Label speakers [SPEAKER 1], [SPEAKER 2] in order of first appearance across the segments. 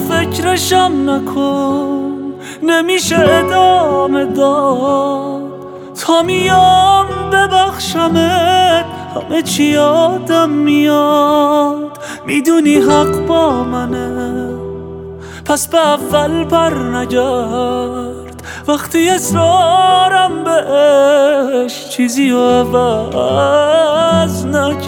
[SPEAKER 1] فکرشم نکن، نمیشه ادامه داد تا میام ببخشمت. همه چی یادم میاد، میدونی حق با منه، پس به اول بر نگرد. وقتی اصرارم بهش چیزی رو عوض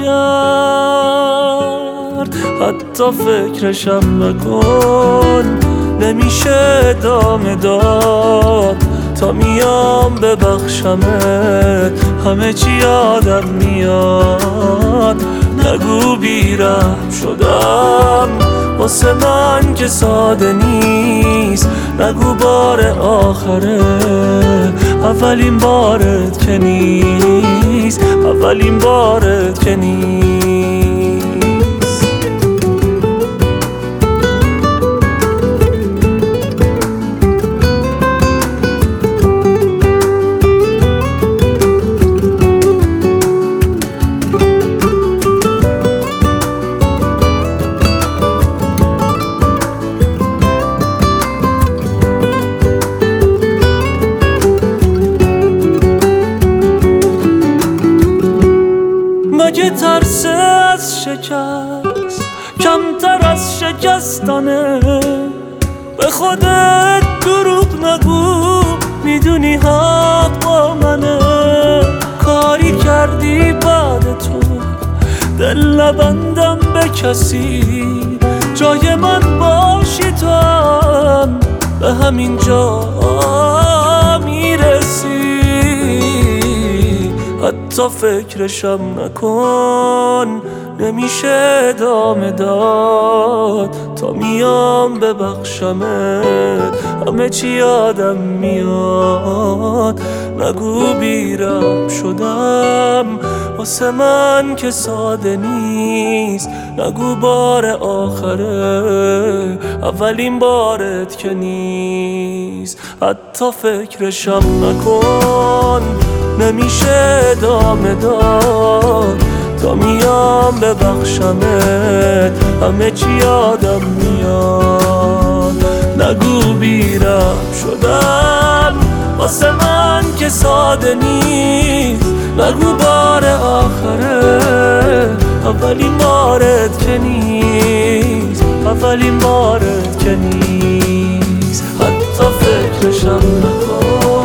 [SPEAKER 1] نکرد. حتی فکرشم نکن، نمیشه ادامه داد تا میام ببخشمت. همه چی یادم میاد، نگو بیرحم شدم واسه من که ساده نیست. نگو بار آخره، اولین بارت که نیست، اولین بارت که نیست. مگه ترس از شکست کمتر از شکستنه؟ به خودت دروغ نگو، میدونی حق با منه. کاری کردی بعد تو دل نبندم به کسی، جای من باشی تو هم به همین جا میرسی. حتی فکرشم نکن، نمیشه ادامه داد تا میام ببخشمت. همه چی یادم میاد، نگو بیرحم شدم واسه من که ساده نیست. نگو بار آخره، اولین بارت که نیست. حتی فکرشم نکن، نمیشه ادامه داد تا میام ببخشمت. همه چی یادم میاد، نگو بیرحم شدم واسه من که ساده نیست. نگو بار آخره، اولین بارت که نیست، اولین بارت که نیست. حتی فکرشم نکن،